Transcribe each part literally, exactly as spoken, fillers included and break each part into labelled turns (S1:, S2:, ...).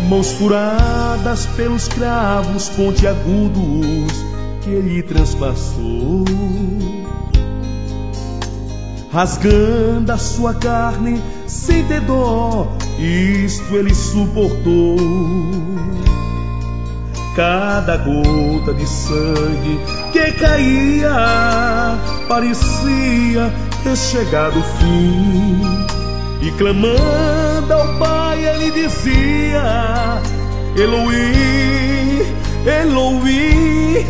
S1: mãos furadas pelos cravos pontiagudos que ele transpassou, rasgando a sua carne sem ter dó, isto ele suportou. Cada gota de sangue que caía parecia ter chegado o fim, e clamando ao Pai ele dizia: Eloi, Eloi.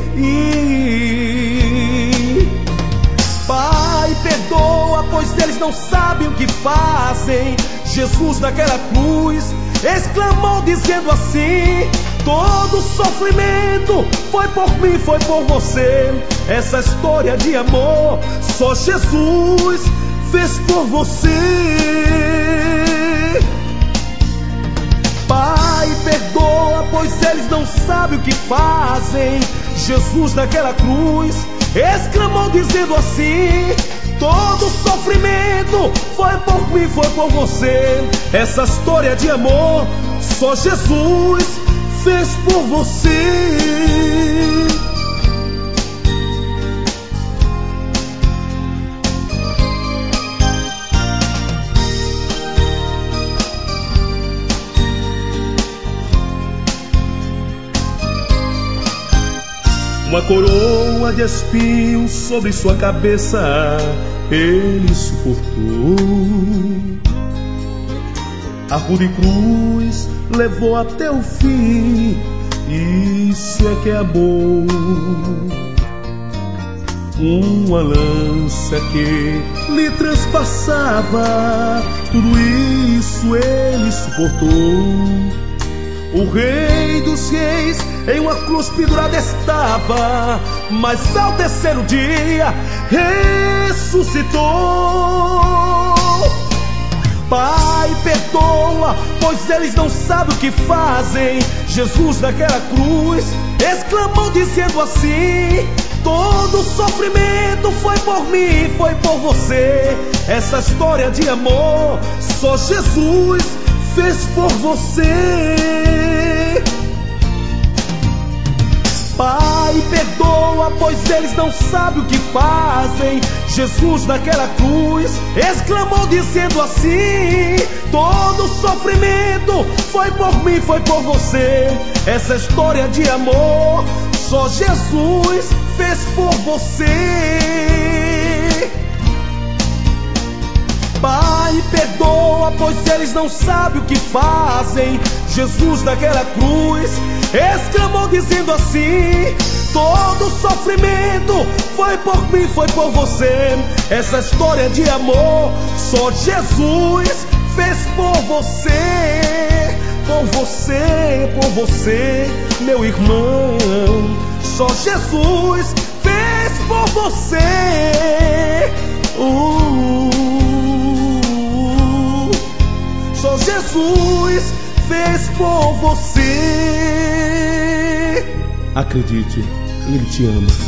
S1: Pai, perdoa, pois eles não sabem o que fazem. Jesus naquela cruz exclamou dizendo assim: todo sofrimento foi por mim, foi por você. Essa história de amor só Jesus fez por você. Pai, perdoa, pois eles não sabem o que fazem. Jesus naquela cruz exclamou dizendo assim: todo sofrimento foi por mim, foi por você. Essa história de amor só Jesus fez por você. Uma coroa de espinhos sobre sua cabeça ele suportou. A rude cruz levou até o fim, isso é que é amor. Uma lança que lhe transpassava, tudo isso ele suportou. O Rei dos Reis em uma cruz pendurada estava, mas ao terceiro dia ressuscitou. Pai, perdoa, pois eles não sabem o que fazem. Jesus naquela cruz exclamou dizendo assim: todo sofrimento foi por mim, foi por você. Essa história de amor só Jesus fez por você. Pai, perdoa, pois eles não sabem o que fazem. Jesus naquela cruz exclamou dizendo assim: todo sofrimento foi por mim, foi por você. Essa história de amor só Jesus fez por você. Pai, perdoa, pois eles não sabem o que fazem. Jesus naquela cruz exclamou dizendo assim: todo sofrimento foi por mim, foi por você. Essa história de amor só Jesus fez por você. Por você, por você, meu irmão, só Jesus fez por você. uh, Só Jesus fez por você. Acredite, Ele te ama.